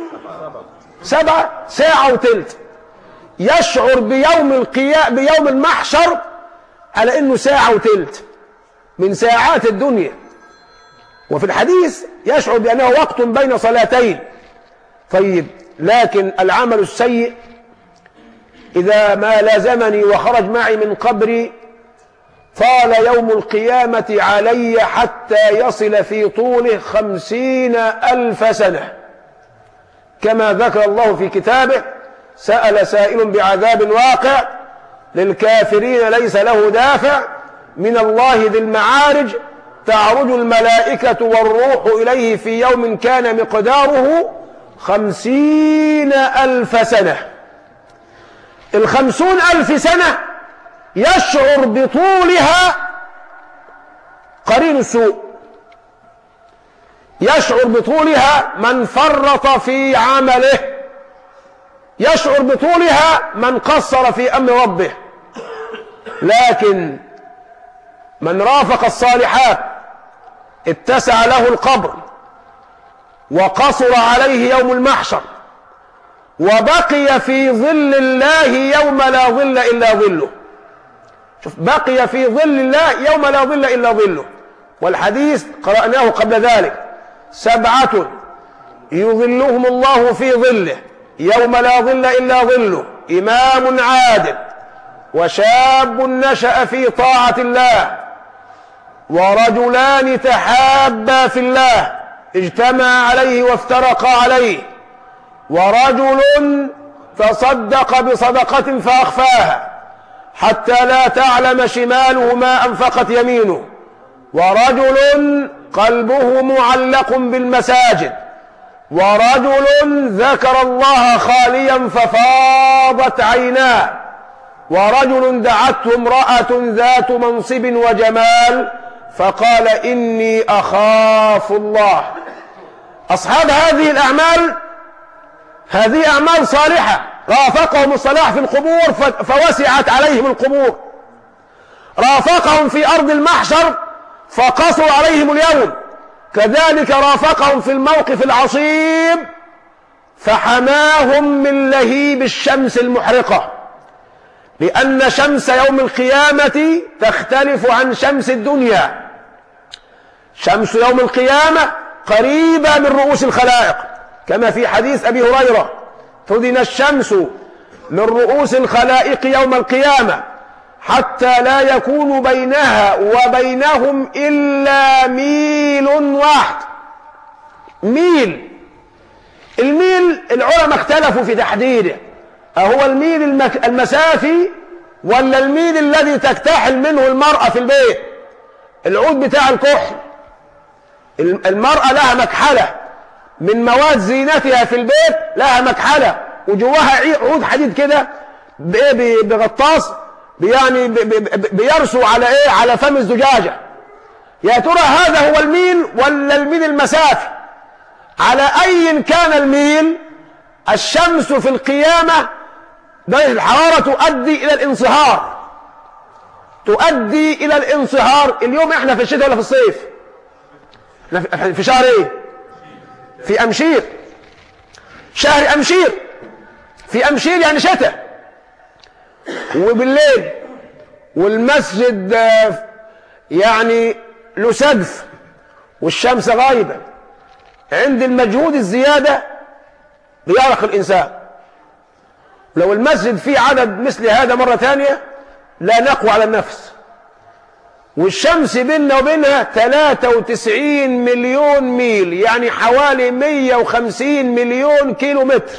7 ساعة وثلث. يشعر بيوم المحشر على انه ساعة وثلث من ساعات الدنيا، وفي الحديث يشعر بأنه وقت بين صلاتين. طيب، لكن العمل السيء إذا ما لازمني وخرج معي من قبري طال يوم القيامة علي حتى يصل في طوله 50,000 سنة، كما ذكر الله في كتابه: سأل سائل بعذاب واقع للكافرين ليس له دافع من الله ذي المعارج، تعرج الملائكة والروح إليه في يوم كان مقداره 50,000 سنة. 50,000 سنة يشعر بطولها قرين السوء، يشعر بطولها من فرط في عمله، يشعر بطولها من قصر في أمر ربه. لكن من رافق الصالحات اتسع له القبر وقصر عليه يوم المحشر، وبقي في ظل الله يوم لا ظل إلا ظله. شوف، بقي في ظل الله يوم لا ظل إلا ظله. والحديث قرأناه قبل ذلك: 7 يظلهم الله في ظله يوم لا ظل إلا ظله: إمام عادل، وشاب نشأ في طاعة الله، ورجلان تحابا في الله اجتمعا عليه وافترقا عليه، ورجل تصدق بصدقة فأخفاها حتى لا تعلم شماله ما أنفقت يمينه، ورجل قلبه معلق بالمساجد ورجل ذكر الله خاليا ففاضت عيناه، ورجل دعته امرأة ذات منصب وجمال فقال إني أخاف الله. أصحاب هذه الأعمال هذه أعمال صالحة رافقهم الصلاح في القبور فوسعت عليهم القبور، رافقهم في أرض المحشر فقصوا عليهم اليوم، كذلك رافقهم في الموقف العصيب فحماهم من لهيب الشمس المحرقة، لأن شمس يوم القيامة تختلف عن شمس الدنيا. شمس يوم القيامة قريبة من رؤوس الخلائق، كما في حديث أبي هريرة: تدن الشمس من رؤوس الخلائق يوم القيامة حتى لا يكون بينها وبينهم إلا ميل واحد. ميل، الميل العلماء اختلفوا في تحديده، أهو الميل المسافي ولا الميل الذي تكتحل منه المرأة في البيت، العود بتاع الكحل. المرأة لها مكحلة من مواد زينتها في البيت، لها مكحلة وجواها عود حديد كده بغطاس يعني بيرسو على ايه، على فم الزجاجة. يا ترى هذا هو الميل ولا الميل المسافي؟ على اي كان الميل، الشمس في القيامة درجة الحرارة تؤدي الى الانصهار، تؤدي الى الانصهار. اليوم احنا في الشتاء ولا في الصيف؟ في شهر ايه؟ في امشير، شهر امشير. في امشير يعني شتاء، وبالليل والمسجد يعني له سقف والشمس غايبة، عند المجهود الزيادة بيعرق الإنسان. لو المسجد فيه عدد مثل هذا مرة ثانية لا نقوى على النفس، والشمس بيننا وبينها 93 مليون ميل، يعني حوالي 150 مليون كيلو متر.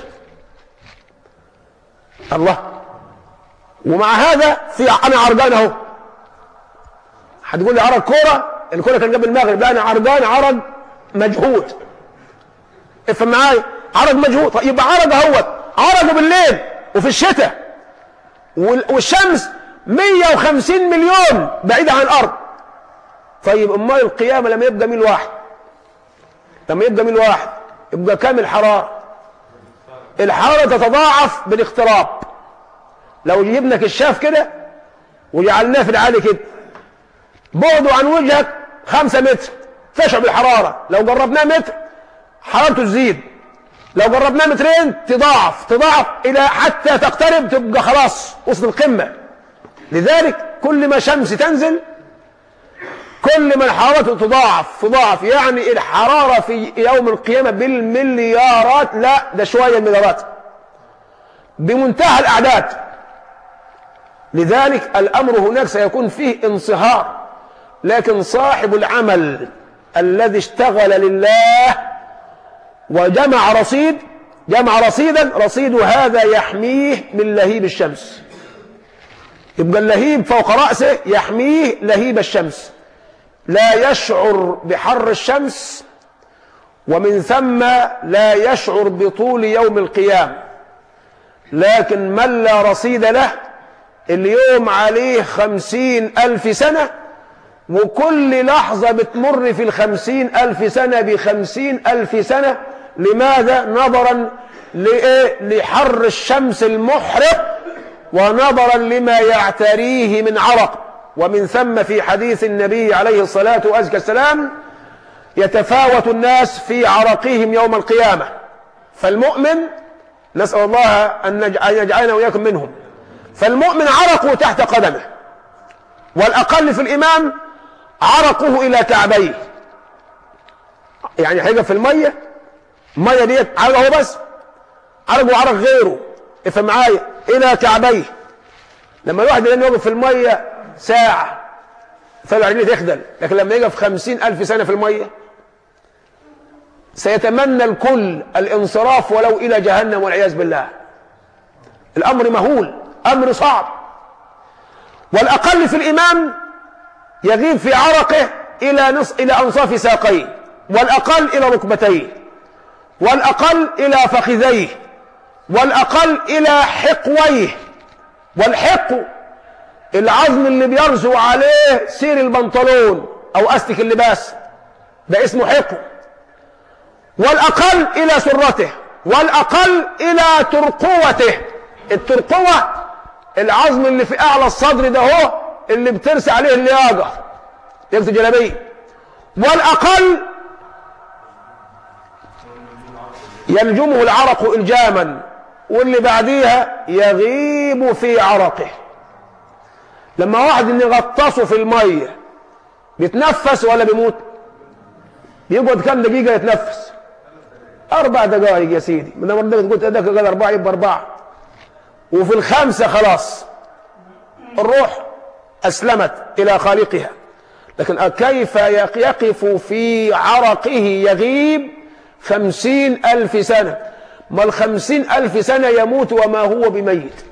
الله، ومع هذا في انا عرجان اهو. هتقول لي عرج كوره، الكوره كان قبل المغرب، لا انا عرجان عرج مجهود. افهم معايا، عرج مجهود. طيب يبقى عرج اهوت، عرجه بالليل وفي الشتاء، والشمس 150 مليون بعيده عن الارض. طيب امال القيامه لما يبقى ميل واحد، لما يبقى ميل واحد يبقى كام الحراره؟ الحراره تتضاعف بالاقتراب. لو جبنا كشاف كده وجعلناه في العالي كده، بعده عن وجهك 5 متر تشعر بالحرارة. لو جربناه متر حرارته تزيد، لو جربناه مترين تضاعف إلى حتى تقترب تبقى خلاص وصل القمة. لذلك كل ما شمس تنزل كل ما الحرارة تضاعف، يعني الحرارة في يوم القيامة بالمليارات، لا ده شوية المليارات، بمنتهى الأعداد. لذلك الأمر هناك سيكون فيه انصهار، لكن صاحب العمل الذي اشتغل لله وجمع رصيدا، رصيد هذا يحميه من لهيب الشمس. يبقى اللهيب فوق رأسه يحميه لهيب الشمس، لا يشعر بحر الشمس، ومن ثم لا يشعر بطول يوم القيامة. لكن من لا رصيد له اليوم عليه 50,000 سنة، وكل لحظة بتمر في 50,000 سنة ب50,000 سنة. لماذا؟ نظرا لحر الشمس المحرق، ونظرا لما يعتريه من عرق. ومن ثم في حديث النبي عليه الصلاة والسلام: يتفاوت الناس في عرقهم يوم القيامة، فالمؤمن، نسأل الله أن يجعلنا وإياكم منهم، فالمؤمن عرقه تحت قدمه، والأقل في الإيمان عرقه إلى كعبيه. يعني هيقف في المية ديت عرقه بس، عرقه وعرق غيره، افهم معايا، إلى كعبيه. لما الواحد يقف في المية ساعة فلو رجليه تخدل، لكن لما يقف 50,000 سنة في المية سيتمنى الكل الانصراف ولو إلى جهنم والعياذ بالله. الأمر مهول، أمر صعب. والأقل في الإيمان يغيب في عرقه إلى أنصاف ساقيه، والأقل إلى ركبتيه، والأقل إلى فخذيه، والأقل إلى حقويه. والحق العظم اللي بيرزو عليه سير البنطلون أو أستك اللباس، ده اسمه حق. والأقل إلى سرته، والأقل إلى ترقوته. الترقوة العظم اللي في أعلى الصدر ده هو اللي بترسى عليه اللياقة، لياقة الجلابية. والأقل يلجمه العرق إلجاما، واللي بعديها يغيب في عرقه. لما واحد يغطسه في المية بيتنفس ولا بيموت؟ بيقعد كام دقيقة يتنفس؟ 4 دقائق يا سيدي. من لما قلت اداك قال 4 يبقى 4، وفي الخامسة خلاص الروح أسلمت إلى خالقها. لكن كيف يقف في عرقه يغيب 50,000 سنة؟ ما 50,000 سنة يموت وما هو بميت.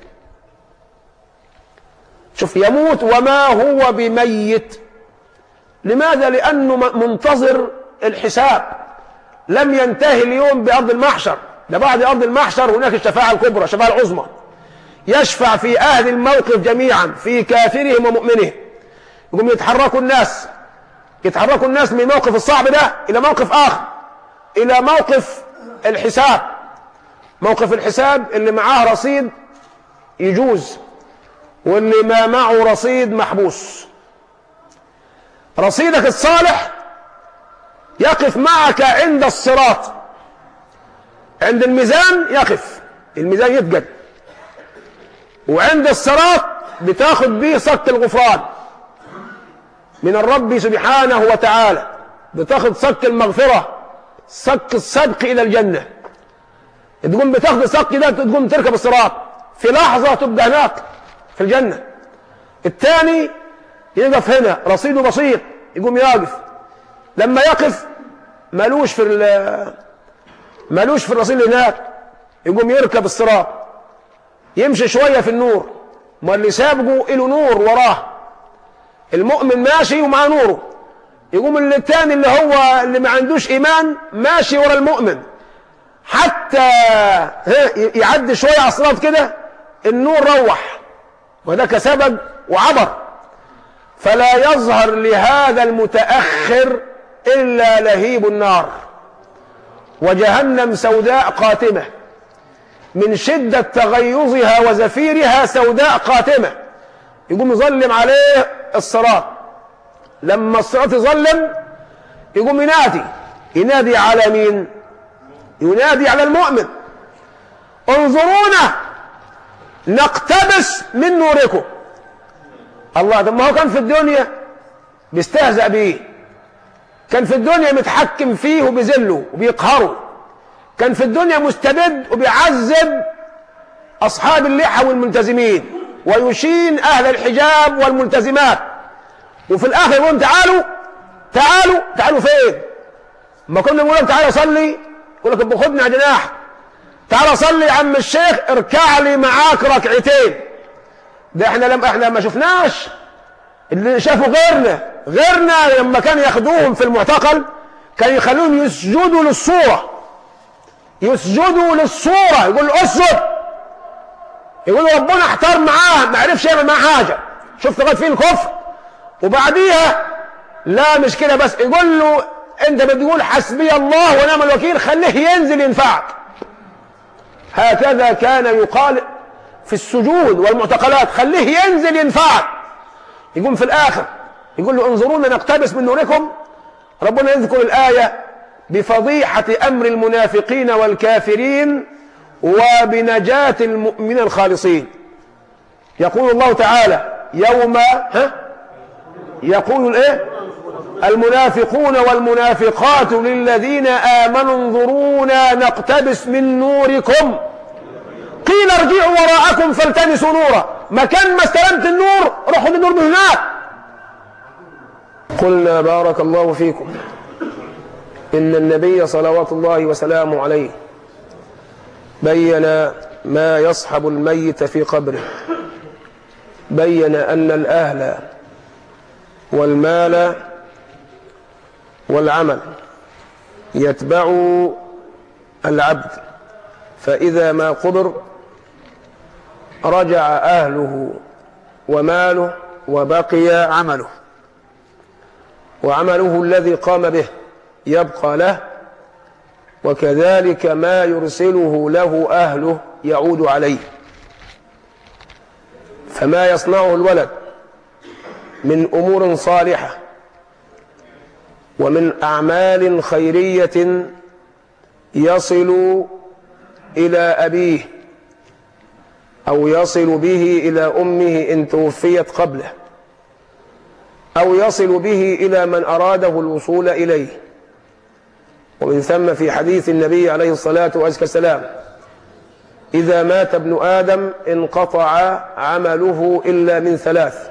شوف، يموت وما هو بميت. لماذا؟ لأنه منتظر الحساب. لم ينتهي اليوم بأرض المحشر، ده بعد أرض المحشر هناك الشفاعة الكبرى، الشفاعة العظمى. يشفع في أهل الموقف جميعا، في كافرهم ومؤمنهم. يقوم يتحركوا الناس من الموقف الصعب ده إلى موقف آخر، إلى موقف الحساب. موقف الحساب اللي معاه رصيد يجوز، واللي ما معه رصيد محبوس. رصيدك الصالح يقف معك عند الصراط، عند الميزان يقف، الميزان يتقل، وعند الصراط بتاخد بيه صك الغفران من الرب سبحانه وتعالى، بتاخد صك المغفرة، صك السبق إلى الجنة. تقوم بتاخد الصك ده، تقوم تركب الصراط في لحظة تبقى هناك في الجنة. الثاني يقف هنا رصيده بسيط، يقوم يقف. لما يقف مالوش في الرصيد اللي هناك، يقوم يركب الصراط، يمشي شوية في النور. ما اللي سابقه له نور وراه، المؤمن ماشي ومعاه نوره. يقوم الثاني اللي هو اللي ما عندوش إيمان ماشي ورا المؤمن، حتى يعدي شوية على الصراط كده النور روح، وذاك سبق وعبر. فلا يظهر لهذا المتأخر إلا لهيب النار، وجهنم سوداء قاتمة من شدة تغيظها وزفيرها، سوداء قاتمة. يقوم يظلم عليه الصراط. لما الصراط يظلم يقوم ينادي على مين؟ ينادي على المؤمن: انظرونا نقتبس من نوركم. الله، طب ما هو كان في الدنيا بيستهزأ بيه، كان في الدنيا متحكم فيه وبيذله وبيقهره، كان في الدنيا مستبد وبيعذب أصحاب اللحى والملتزمين ويشين أهل الحجاب والملتزمات. وفي الآخر يقولون تعالوا فين؟ ما كنا نقول لهم تعالى صلي، يقول لك بخدني على جناح، تعالى صلي يا عم الشيخ، اركع لي معاك ركعتين. ده احنا ما شفناش، اللي شافوا غيرنا لما كان ياخدوهم في المعتقل كان يخلوهم يسجدوا للصورة، يقول له اسجد، يقول ربنا احتار معاه، ما عرفش يعمل معاه حاجة. شفت لغايه فين الكفر؟ وبعديها لا مش كده بس، يقول له انت بتقول حسبي الله ونعم الوكيل، خليه ينزل ينفعك. هكذا كان يقال في السجون والمعتقلات، خليه ينزل ينفعك. يقوم في الآخر يقول له انظرونا نقتبس من نوركم. ربنا يذكر الآية بفضيحة أمر المنافقين والكافرين وبنجاة المؤمنين الخالصين. يقول الله تعالى يوم يقول المنافقون والمنافقات للذين آمنوا انظرونا نقتبس من نوركم قيل ارجعوا وراءكم فالتمسوا نورا. مكان ما استلمت النور روحوا للنور من هناك. قلنا بارك الله فيكم إن النبي صلوات الله وسلامه عليه بين ما يصحب الميت في قبره، بين أن الأهل والمال والعمل يتبع العبد، فإذا ما قبر رجع أهله وماله وبقي عمله، وعمله الذي قام به يبقى له، وكذلك ما يرسله له أهله يعود عليه. فما يصنعه الولد من أمور صالحة ومن أعمال خيرية يصل إلى أبيه أو يصل به إلى أمه إن توفيت قبله، أو يصل به إلى من أراده الوصول إليه. ومن ثم في حديث النبي عليه الصلاة والسلام: إذا مات ابن آدم انقطع عمله إلا من ثلاث: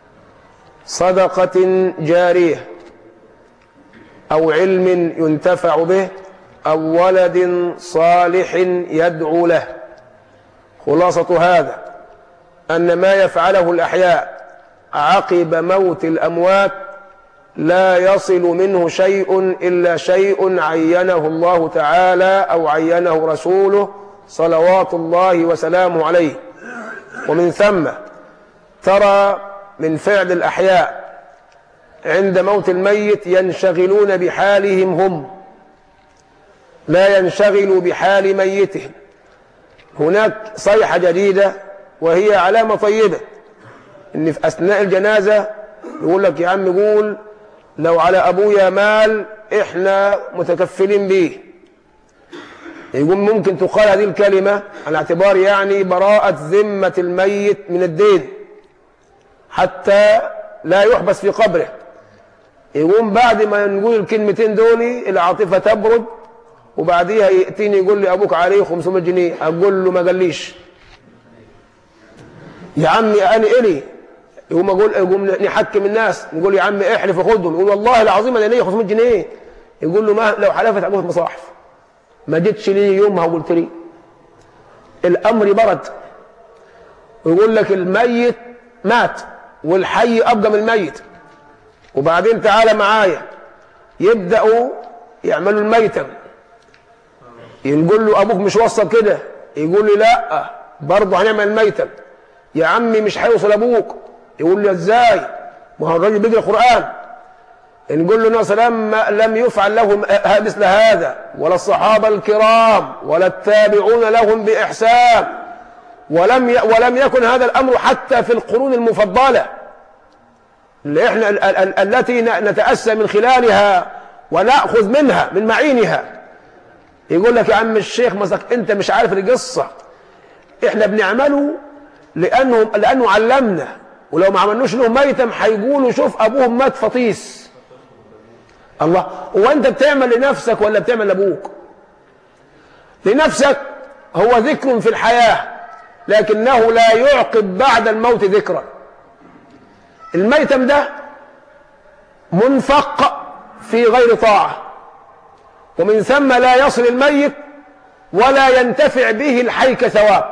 صدقة جارية، أو علم ينتفع به، أو ولد صالح يدعو له. خلاصة هذا أن ما يفعله الأحياء عقب موت الأموات لا يصل منه شيء إلا شيء عينه الله تعالى أو عينه رسوله صلوات الله وسلامه عليه. ومن ثم ترى من فعل الأحياء عند موت الميت ينشغلون بحالهم هم، لا ينشغلوا بحال ميتهم. هناك صيحة جديدة وهي علامة طيبة، إن في أثناء الجنازة يقول لك: يا عم قول لو على أبويا مال إحنا متكفلين به. يقول ممكن تقال هذه الكلمة على اعتبار يعني براءة ذمة الميت من الدين حتى لا يحبس في قبره. يقوم بعد ما نقول الكلمتين دول العاطفة تبرد، وبعديها يأتيني يقول لي أبوك عليه 500 جنيه. أقول له ما قاليش يا عمي أنا إلي. يقوم نحكم الناس، نقول يا عمي احلف وخدهم. يقول والله العظيم أنا ليا 500 جنيه. يقول له ما لو حلفت أبوك مصاحف ما جيتش لي يومها وقلت لي. الأمر برد. ويقول لك الميت مات والحي أبقى من الميت. وبعدين تعالى معايا يبدأوا يعملوا الميتم. نقول له أبوك مش وصل كده. يقول لي لا برضه هنعمل الميتم. يا عمي مش هيوصل أبوك. يقول لي ازاي؟ ما هو الراجل بيقرأ القرآن. نقول له النبي صلى الله عليه وسلم لم يفعل لهم مثل هذا، ولا الصحابة الكرام ولا التابعون لهم بإحسان، ولم يكن هذا الأمر حتى في القرون المفضلة اللي احنا التي نتأسى من خلالها ونأخذ منها من معينها. يقول لك يا عم الشيخ مسك انت مش عارف القصة، احنا بنعمله لأنه علمنا، ولو ما عملنوش لهم ميتم هيقولوا شوف أبوهم مات فطيس. الله، وأنت بتعمل لنفسك ولا بتعمل لأبوك؟ لنفسك هو ذكر في الحياة لكنه لا يعقب بعد الموت ذكرا. الميتم ده منفق في غير طاعة، ومن ثم لا يصل الميت ولا ينتفع به الحي كثواب.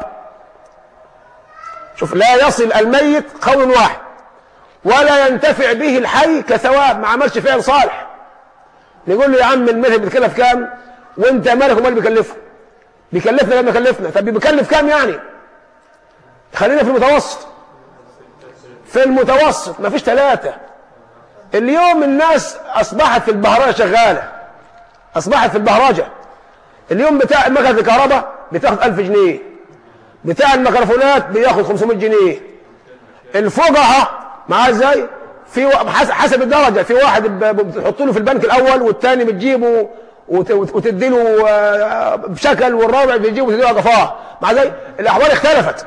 شوف، لا يصل الميت قول واحد ولا ينتفع به الحي كثواب، ما عملش فعل صالح. نقول له يا عم المذهب بيكلف كام وانت مالك ومال بيكلفه؟ بيكلفنا لما كلفنا. طب بيكلف كام يعني؟ خلينا في المتوسط. في المتوسط ما فيش 3. اليوم الناس اصبحت في البهرجه شغاله، اصبحت في البهرجه. اليوم بتاع مكنه الكهرباء بتاخد 1000 جنيه، بتاع الميكروفونات بياخد 500 جنيه. الفقهاء معاه ازاي؟ في حسب الدرجه، في واحد بتحط له في البنك الاول، والثاني بتجيبه وتديله بشكل، والرابع بيجيبه وتديله قفاه. مع ذلك الاحوال اختلفت.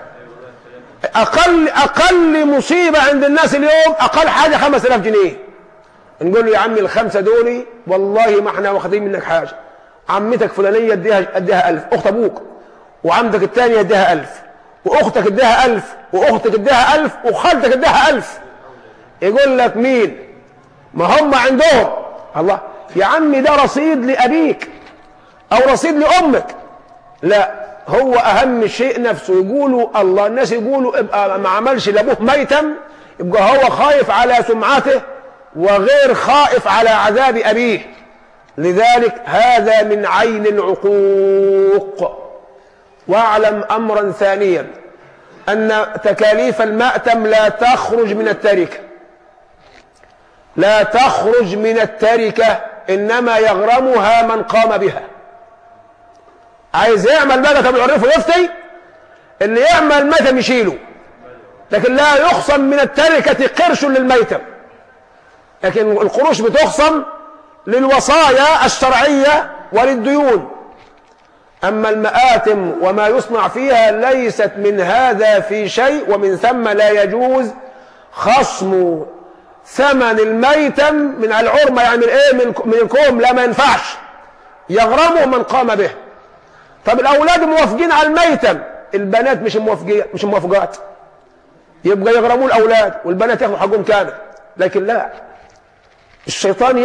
اقل مصيبه عند الناس اليوم اقل حاجه 5000 جنيه. نقول له يا عمي ال5 دول والله ما احنا واخدين منك حاجه. عمتك فلانيه اديها 1000، اخت ابوك، وعمتك الثانيه اديها 1000، واختك اديها 1000، واختك اديها 1000، وخالتك اديها 1000. يقول لك مين؟ ما هم عندهم. الله يا عمي ده رصيد لأبيك أو رصيد لأمك. لا، هو أهم شيء نفسه. يقولوا الله، الناس يقولوا ابقى ما عملش لأبوه ميتم، يبقى هو خايف على سمعته وغير خائف على عذاب أبيه. لذلك هذا من عين العقوق. واعلم أمرا ثانيا، أن تكاليف المأتم لا تخرج من التركة، لا تخرج من التركة، إنما يغرمها من قام بها. عايز يعمل مأتم يعرفه ويفتي، اللي يعمل مأتم يشيله، لكن لا يخصم من التركة قرش للميتم، لكن القروش بتخصم للوصايا الشرعية وللديون. أما المآتم وما يصنع فيها ليست من هذا في شيء، ومن ثم لا يجوز خصم ثمن الميتم من العرمة، يعني من الكوم، لا ما ينفعش، يغرمه من قام به. طب الأولاد موافقين على الميتم، البنات مش موافقات، يبقى يغرموا الأولاد والبنات ياخذوا حقهم كامل. لكن لا، الشيطان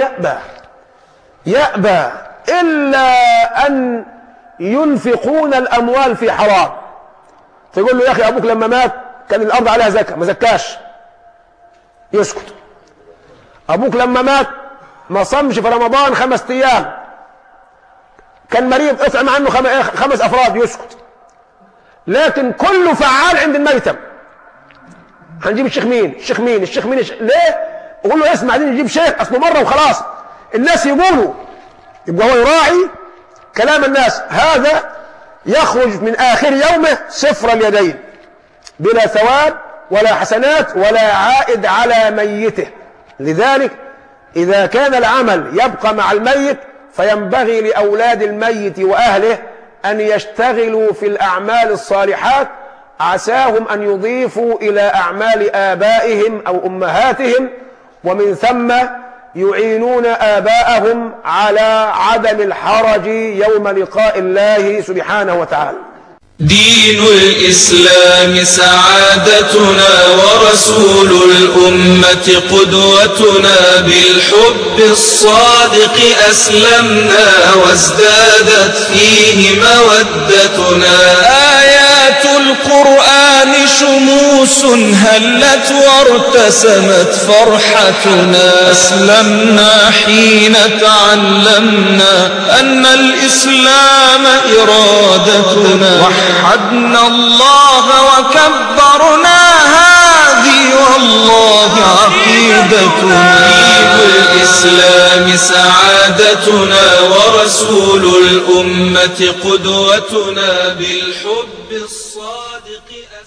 يأبى إلا أن ينفقون الأموال في حرام. تقول له يا أخي أبوك لما مات كان الأرض عليها زكاة، ما زكاش، يسكت. أبوك لما مات ما صمش في رمضان 5 أيام، كان مريض اطعم عنه 5 أفراد، يسكت. لكن كله فعال عند الميتم. هنجيب الشيخ مين؟ الشيخ مين؟ الشيخ مين؟ ليه؟ يقول له اسمع، عايزين نجيب شيخ، أصله مرة وخلاص الناس يقولوا، يبقى هو يراعي كلام الناس. هذا يخرج من آخر يومه صفر اليدين، بلا ثواب ولا حسنات ولا عائد على ميته. لذلك إذا كان العمل يبقى مع الميت، فينبغي لأولاد الميت وأهله أن يشتغلوا في الأعمال الصالحات، عساهم أن يضيفوا إلى أعمال آبائهم أو أمهاتهم، ومن ثم يعينون آباءهم على عدم الحرج يوم لقاء الله سبحانه وتعالى. دين الإسلام سعادتنا، ورسول الأمة قدوتنا، بالحب الصادق أسلمنا، وازدادت فيه مودتنا. آيات القرآن شموس هلت وارتسمت فرحتنا، أسلمنا حين تعلمنا أن الإسلام إرادتنا، وحدنا الله وكبرنا، هذه والله عقيدتنا. دين الإسلام سعادتنا، ورسول الأمة قدوتنا، بالحب الصادق